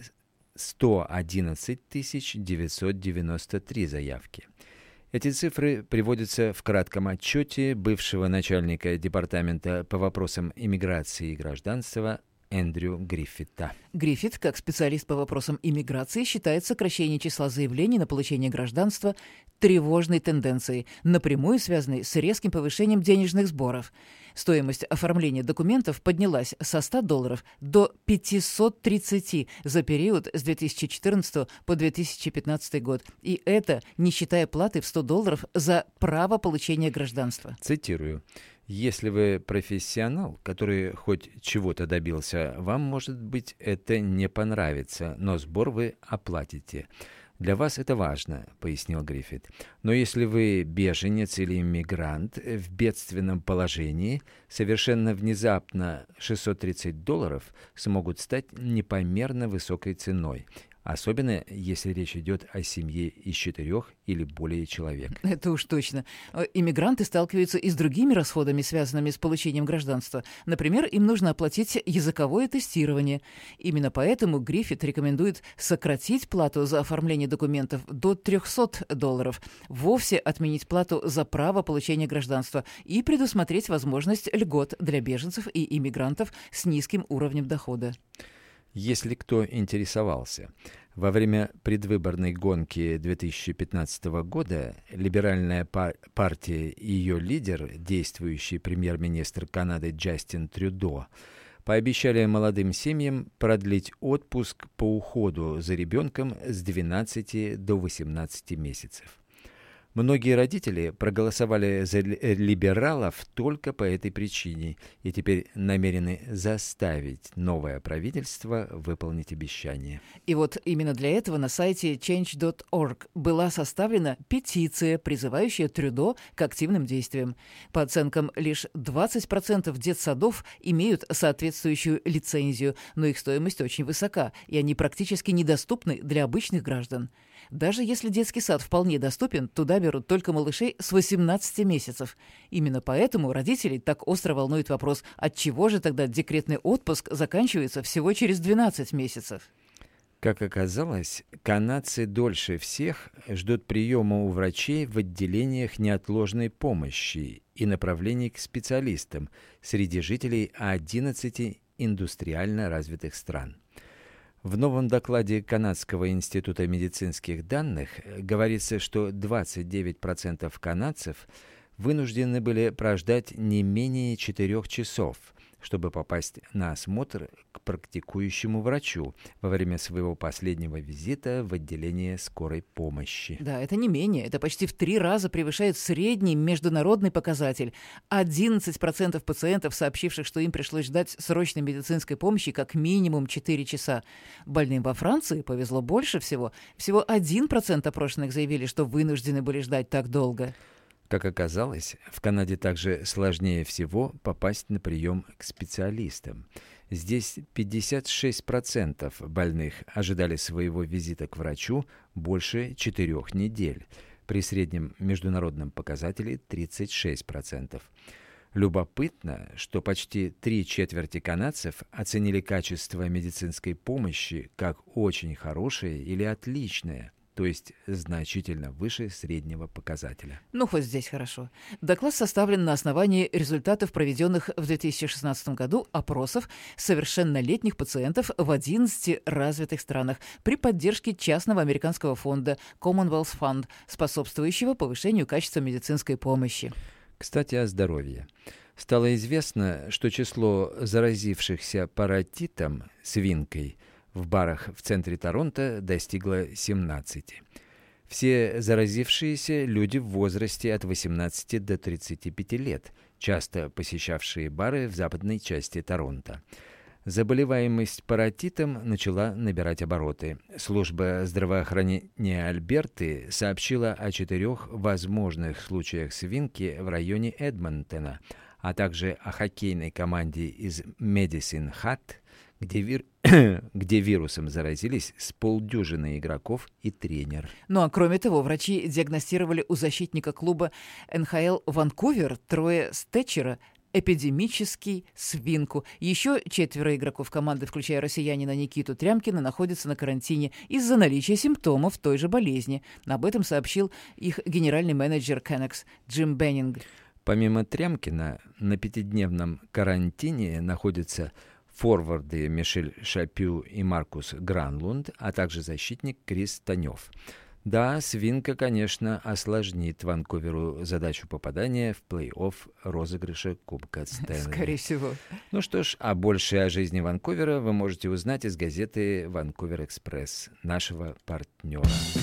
сто одиннадцать тысяч девятьсот девяносто три заявки. Эти цифры приводятся в кратком отчете бывшего начальника департамента по вопросам иммиграции и гражданства Эндрю Гриффита. Гриффит, как специалист по вопросам иммиграции, считает сокращение числа заявлений на получение гражданства тревожной тенденцией, напрямую связанной с резким повышением денежных сборов. Стоимость оформления документов поднялась со ста долларов до пятисот тридцати за период с две тысячи четырнадцатого по две тысячи пятнадцатый год. И это не считая платы в сто долларов за право получения гражданства. Цитирую. «Если вы профессионал, который хоть чего-то добился, вам, может быть, это не понравится, но сбор вы оплатите. Для вас это важно», — пояснил Гриффит. «Но если вы беженец или иммигрант в бедственном положении, совершенно внезапно шестьсот тридцать долларов смогут стать непомерно высокой ценой. Особенно, если речь идет о семье из четырех или более человек». Это уж точно. Иммигранты сталкиваются и с другими расходами, связанными с получением гражданства. Например, им нужно оплатить языковое тестирование. Именно поэтому Гриффит рекомендует сократить плату за оформление документов до трехсот долларов, вовсе отменить плату за право получения гражданства и предусмотреть возможность льгот для беженцев и иммигрантов с низким уровнем дохода. Если кто интересовался, во время предвыборной гонки две тысячи пятнадцатого года либеральная пар- партия и ее лидер, действующий премьер-министр Канады Джастин Трюдо, пообещали молодым семьям продлить отпуск по уходу за ребенком с двенадцати до восемнадцати месяцев. Многие родители проголосовали за либералов только по этой причине и теперь намерены заставить новое правительство выполнить обещание. И вот именно для этого на сайте чейндж точка орг была составлена петиция, призывающая Трюдо к активным действиям. По оценкам, лишь двадцать процентов детсадов имеют соответствующую лицензию, но их стоимость очень высока, и они практически недоступны для обычных граждан. Даже если детский сад вполне доступен, туда берут только малышей с восемнадцати месяцев. Именно поэтому родителей так остро волнует вопрос, отчего же тогда декретный отпуск заканчивается всего через двенадцать месяцев. Как оказалось, канадцы дольше всех ждут приема у врачей в отделениях неотложной помощи и направлений к специалистам среди жителей одиннадцати индустриально развитых стран. В новом докладе Канадского института медицинских данных говорится, что двадцать девять процентов канадцев вынуждены были прождать не менее четырех часов, чтобы попасть на осмотр к практикующему врачу во время своего последнего визита в отделение скорой помощи. Да, это не менее. Это почти в три раза превышает средний международный показатель. одиннадцать процентов пациентов, сообщивших, что им пришлось ждать срочной медицинской помощи как минимум четыре часа. Больным во Франции повезло больше всего. Всего один процент опрошенных заявили, что вынуждены были ждать так долго. Как оказалось, в Канаде также сложнее всего попасть на прием к специалистам. Здесь пятьдесят шесть процентов больных ожидали своего визита к врачу больше четырех недель, при среднем международном показателе тридцать шесть процентов. Любопытно, что почти три четверти канадцев оценили качество медицинской помощи как очень хорошее или отличное, то есть значительно выше среднего показателя. Ну, хоть здесь хорошо. Доклад составлен на основании результатов проведенных в две тысячи шестнадцатом году опросов совершеннолетних пациентов в одиннадцати развитых странах при поддержке частного американского фонда Commonwealth Fund, способствующего повышению качества медицинской помощи. Кстати, о здоровье. Стало известно, что число заразившихся паротитом, свинкой, в барах в центре Торонто достигла семнадцати. Все заразившиеся люди в возрасте от восемнадцати до тридцати пяти лет, часто посещавшие бары в западной части Торонто. Заболеваемость паротитом начала набирать обороты. Служба здравоохранения Альберты сообщила о четырех возможных случаях свинки в районе Эдмонтона, а также о хоккейной команде из Медисон Хат, где, вир... где вирусом заразились с полдюжины игроков и тренер. Ну а кроме того, врачи диагностировали у защитника клуба эн ха эл Ванкувер Троя Стетчера эпидемический свинку. Еще четверо игроков команды, включая россиянина Никиту Трямкина, находятся на карантине из-за наличия симптомов той же болезни. Об этом сообщил их генеральный менеджер Canucks Джим Беннинг. Помимо Трямкина, на пятидневном карантине находятся форварды Мишель Шапю и Маркус Гранлунд, а также защитник Крис Танев. Да, свинка, конечно, осложнит Ванкуверу задачу попадания в плей-офф розыгрыша Кубка Стэнли. Скорее всего. Ну что ж, а больше о жизни Ванкувера вы можете узнать из газеты «Ванкувер Экспресс», нашего партнера.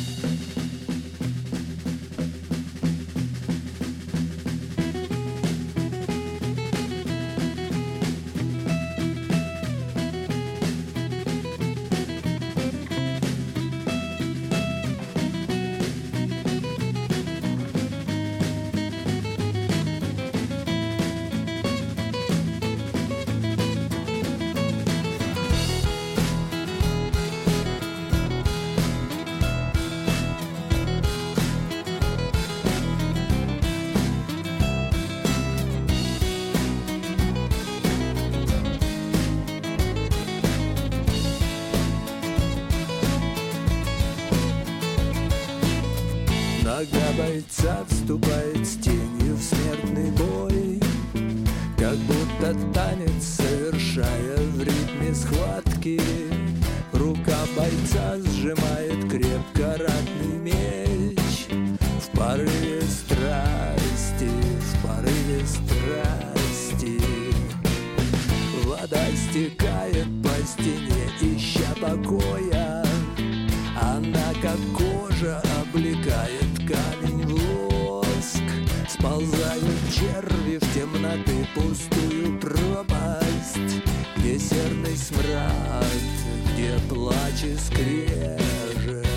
Нога бойца вступает с тенью в смертный бой, как будто танец совершая в ритме схватки. Рука бойца сжимает крепко ратный меч. В порыве страсти, в порыве страсти вода стекает по стене, ища покоя. Она, как кожа, облекает камень в лоск. Сползают черви в темноты пустую пропасть, где серный смрад, где плач и скрежет,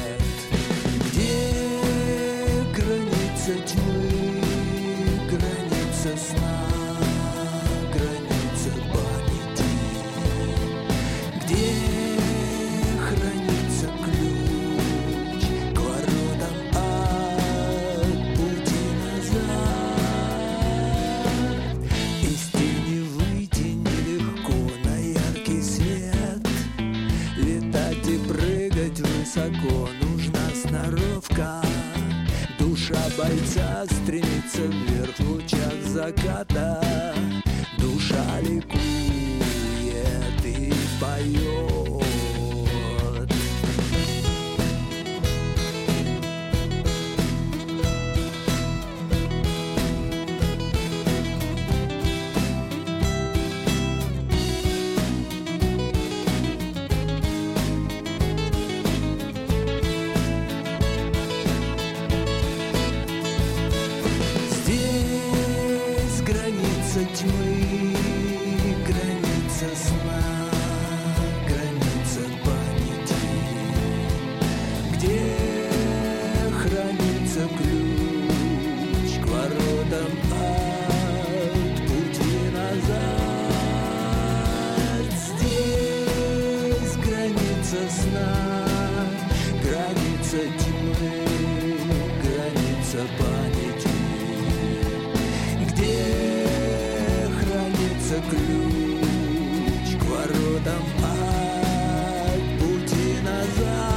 где граница тьмы, граница сна, граница памяти, где хранится ключ к воротам от пути назад. Из тени выйти нелегко на яркий свет, летать и прыгать высоко нужна сноровка. Душа бойца стремится вверх в лучах заката. Душа ликует и поет. Здесь граница тьмы, граница сна, граница памяти, где хранится ключ к воротам от пути назад. Здесь граница сна, граница тьмы, граница памяти, где хранится ключ к воротам от пути назад.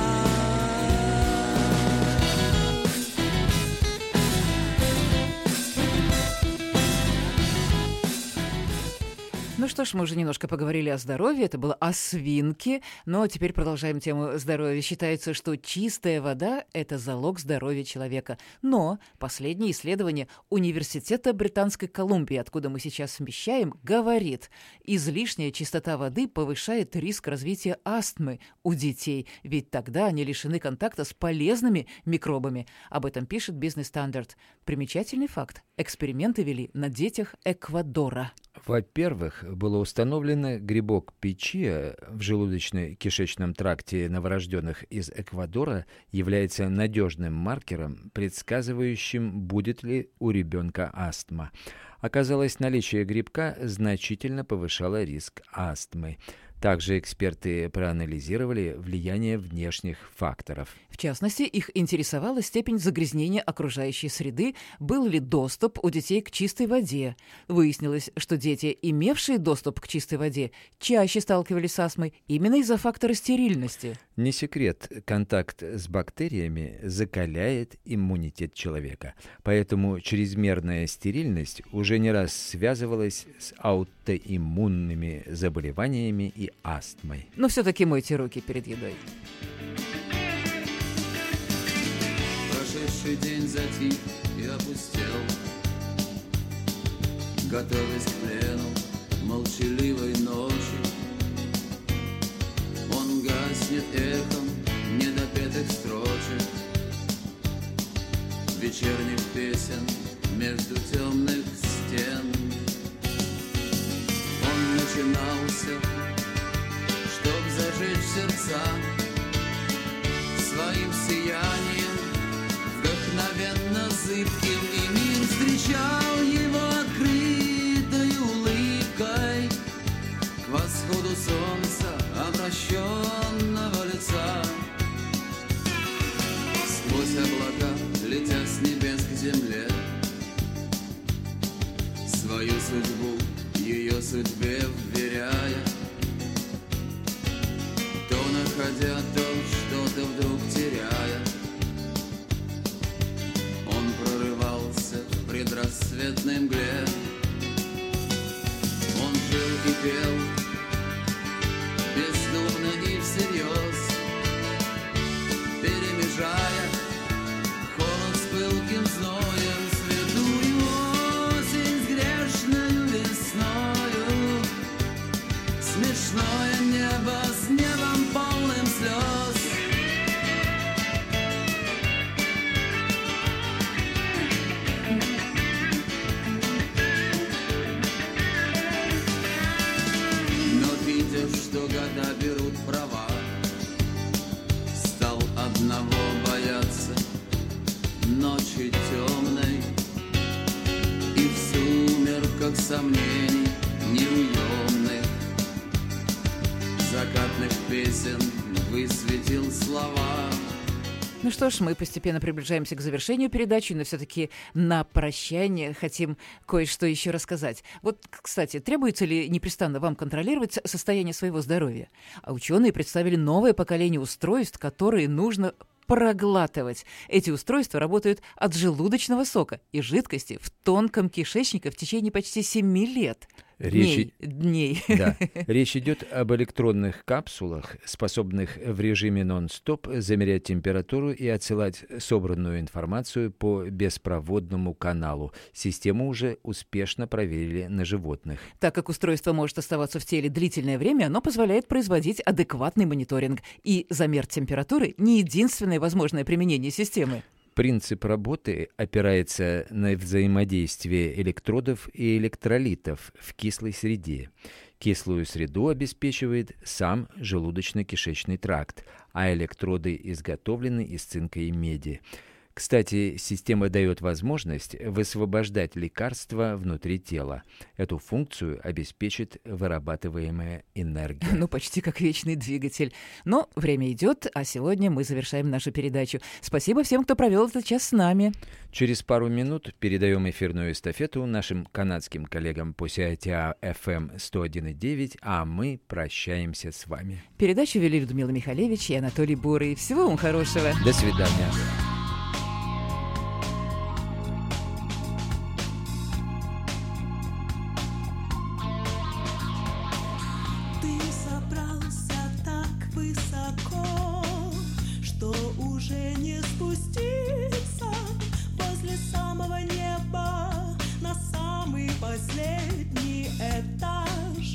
Ну что что ж, мы уже немножко поговорили о здоровье, это было о свинке, но теперь продолжаем тему здоровья. Считается, что чистая вода – это залог здоровья человека. Но последнее исследование Университета Британской Колумбии, откуда мы сейчас вещаем, говорит, излишняя чистота воды повышает риск развития астмы у детей, ведь тогда они лишены контакта с полезными микробами. Об этом пишет Business Standard. Примечательный факт. Эксперименты вели на детях Эквадора. Во-первых, было установлено, грибок пичия в желудочно-кишечном тракте новорожденных из Эквадора является надежным маркером, предсказывающим, будет ли у ребенка астма. Оказалось, наличие грибка значительно повышало риск астмы. Также эксперты проанализировали влияние внешних факторов. В частности, их интересовала степень загрязнения окружающей среды, был ли доступ у детей к чистой воде. Выяснилось, что дети, имевшие доступ к чистой воде, чаще сталкивались с астмой именно из-за фактора стерильности. Не секрет, контакт с бактериями закаляет иммунитет человека. Поэтому чрезмерная стерильность уже не раз связывалась с аутоиммунными заболеваниями и астмой. Но все-таки мойте руки перед едой. Прошедший день затих и опустел, готовясь к плену молчаливой ночи. Он гаснет эхом недопетых строчек, вечерних песен между темных стен. Он начинался, чтоб зажечь сердца своим сиянием, вдохновенно зыбким, и мир встречал его открытой улыбкой к восходу солнца обращенного лица. Сквозь облака, летя с небес к земле, свою судьбу ее судьбе вверяя, то находя, то что-то вдруг теряя, он прорывался в предрассветной мгле. Он жил и пел бездумно и всерьез, перемежая холод с пылким зноем, святую осень с грешною весною, смешное небо с небом полным слез. Но видя, что года берут права, стал одного бояться ночи темной, и в сумерках сомнений неуемных закатных песен высветил слова. Ну что ж, мы постепенно приближаемся к завершению передачи, но все-таки на прощание хотим кое-что еще рассказать. Вот, кстати, требуется ли непрестанно вам контролировать состояние своего здоровья? А ученые представили новое поколение устройств, которые нужно проглатывать. Эти устройства работают от желудочного сока и жидкости в тонком кишечнике в течение почти семи лет. Речь, дней. Да. Речь идет об электронных капсулах, способных в режиме нон-стоп замерять температуру и отсылать собранную информацию по беспроводному каналу. Систему уже успешно проверили на животных. Так как устройство может оставаться в теле длительное время, оно позволяет производить адекватный мониторинг. И замер температуры – не единственное возможное применение системы. Принцип работы опирается на взаимодействие электродов и электролитов в кислой среде. Кислую среду обеспечивает сам желудочно-кишечный тракт, а электроды изготовлены из цинка и меди. Кстати, система дает возможность высвобождать лекарства внутри тела. Эту функцию обеспечит вырабатываемая энергия. Ну, почти как вечный двигатель. Но время идет, а сегодня мы завершаем нашу передачу. Спасибо всем, кто провел этот час с нами. Через пару минут передаем эфирную эстафету нашим канадским коллегам по си ай ти ар эф эм сто один и девять, а мы прощаемся с вами. Передачу вели Людмила Михалевич и Анатолий Бурый. Всего вам хорошего. До свидания. Забрался так высоко, что уже не спуститься возле самого неба на самый последний этаж.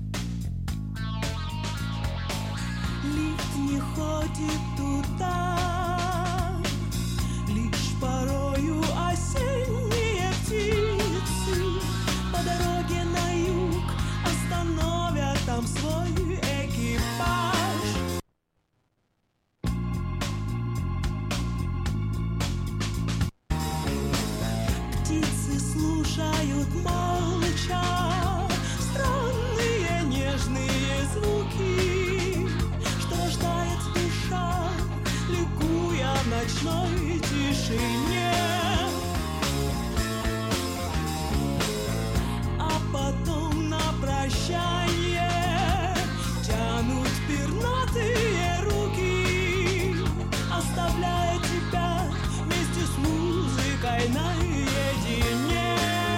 Лифт не ходит туда, лишь порою осенние птицы по дороге на юг остановят там свой экипаж. Птицы слушают молча странные нежные звуки, что рождает душа, ликуя в ночной тишине. А потом на прощание тянут пернатые руки, оставляя тебя вместе с музыкой наедине.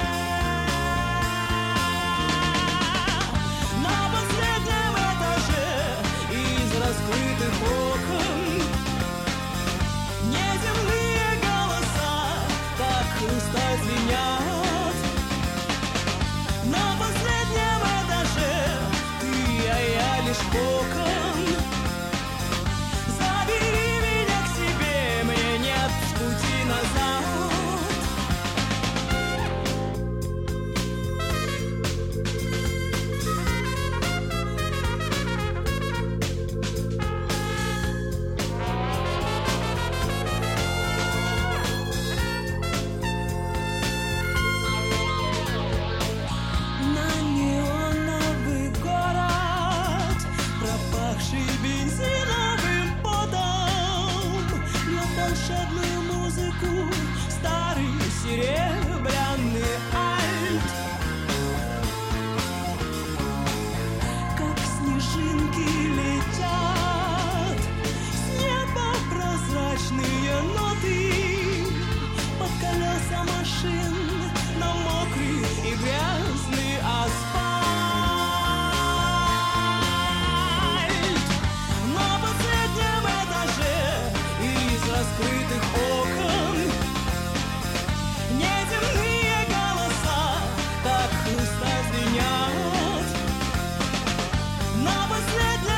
На последнем этаже из раскрытых окон неземные голоса так хрусталь звенят. На последнем этаже ты, а я лишь кокон. Забери меня к себе, мне нет пути назад. На неоновый город, пропахший бензиновым потом, льет волшебную музыку старый серебряный альт. Как снежинки летят с неба прозрачные ноты под колеса машин на мокрый и грязный асфальт. На последнем этаже из раскрытых окон неземные голоса так хрусталь звенят. На последнем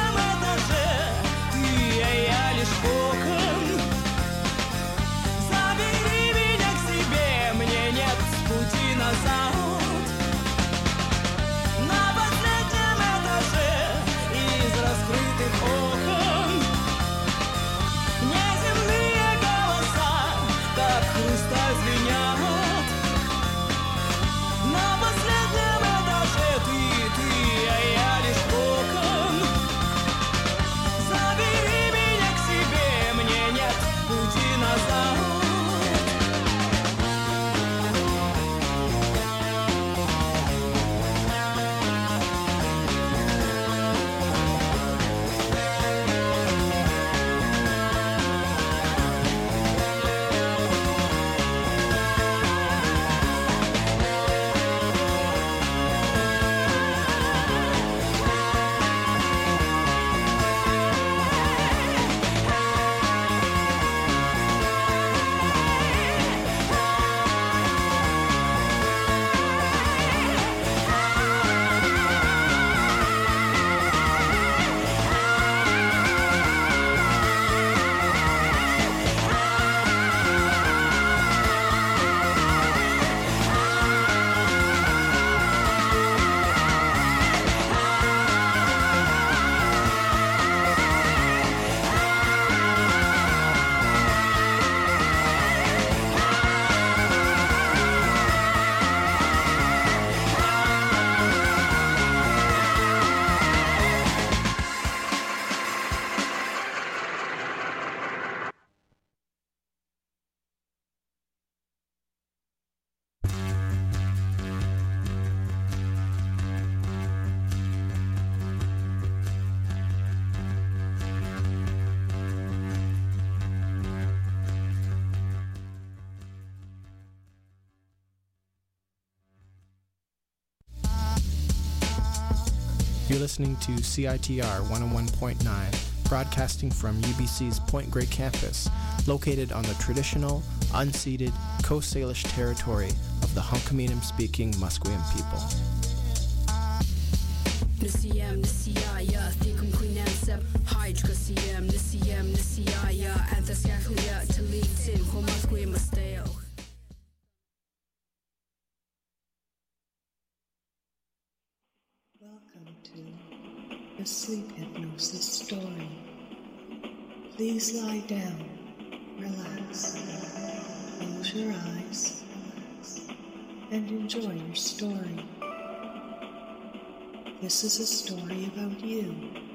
listening to C I T R one oh one point nine, broadcasting from U B C's Point Grey campus, located on the traditional, unceded Coast Salish territory of the Hunkaminam-speaking Musqueam people. Nisiyam nisiyaya thikum kuinansab hydra siyam nisiyam nisiyaya anthasyakuya talitin homasquim masteo. Welcome to the Sleep Hypnosis Story. Please lie down, relax, close your eyes, and enjoy your story. This is a story about you